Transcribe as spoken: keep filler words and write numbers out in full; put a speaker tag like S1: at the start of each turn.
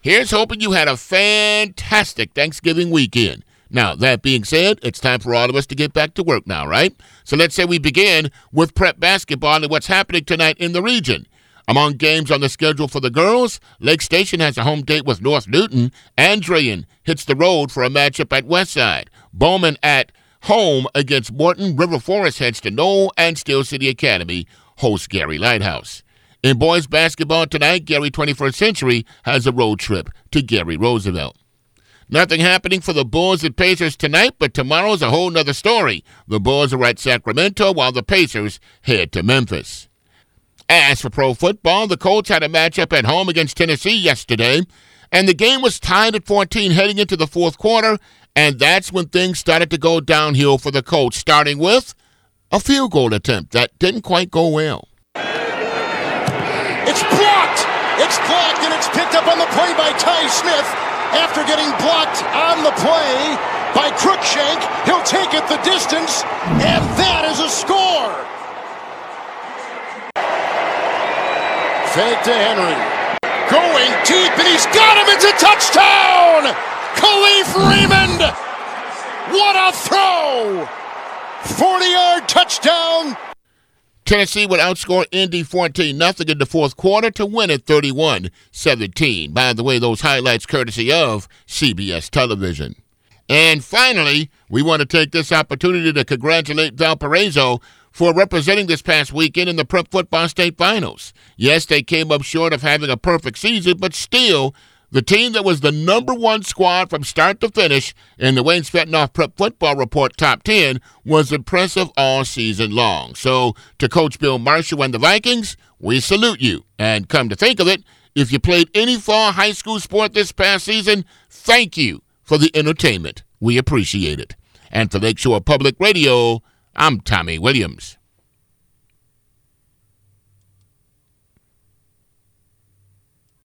S1: Here's hoping you had a fantastic Thanksgiving weekend. Now, that being said, it's time for all of us to get back to work now, right? So let's say we begin with prep basketball and what's happening tonight in the region. Among games on the schedule for the girls, Lake Station has a home date with North Newton. Andrean hits the road for a matchup at Westside. Bowman at home against Morton. River Forest heads to Knoll, and Steel City Academy hosts Gary Lighthouse. In boys basketball tonight, Gary twenty-first Century has a road trip to Gary Roosevelt. Nothing happening for the Bulls and Pacers tonight, but tomorrow's a whole nother story. The Bulls are at Sacramento while the Pacers head to Memphis. As for pro football, the Colts had a matchup at home against Tennessee yesterday, and the game was tied at fourteen heading into the fourth quarter, and that's when things started to go downhill for the Colts, starting with a field goal attempt that didn't quite go well.
S2: It's blocked! It's blocked, and it's picked up on the play by Ty Smith. After getting blocked on the play by Cruikshank, he'll take it the distance, and that is a score! Fake to Henry. Going deep, and he's got him! It's a touchdown! Khalif Raymond! What a throw! forty-yard touchdown!
S1: Tennessee would outscore Indy fourteen nothing in the fourth quarter to win at thirty-one seventeen. By the way, those highlights courtesy of C B S Television. And finally, we want to take this opportunity to congratulate Valparaiso for representing this past weekend in the Prep Football State Finals. Yes, they came up short of having a perfect season, but still, the team that was the number one squad from start to finish in the Wayne Svetnoff Prep Football Report Top ten was impressive all season long. So, to Coach Bill Marshall and the Vikings, we salute you. And come to think of it, if you played any fall high school sport this past season, thank you for the entertainment. We appreciate it. And for Lakeshore Public Radio, I'm Tommy Williams.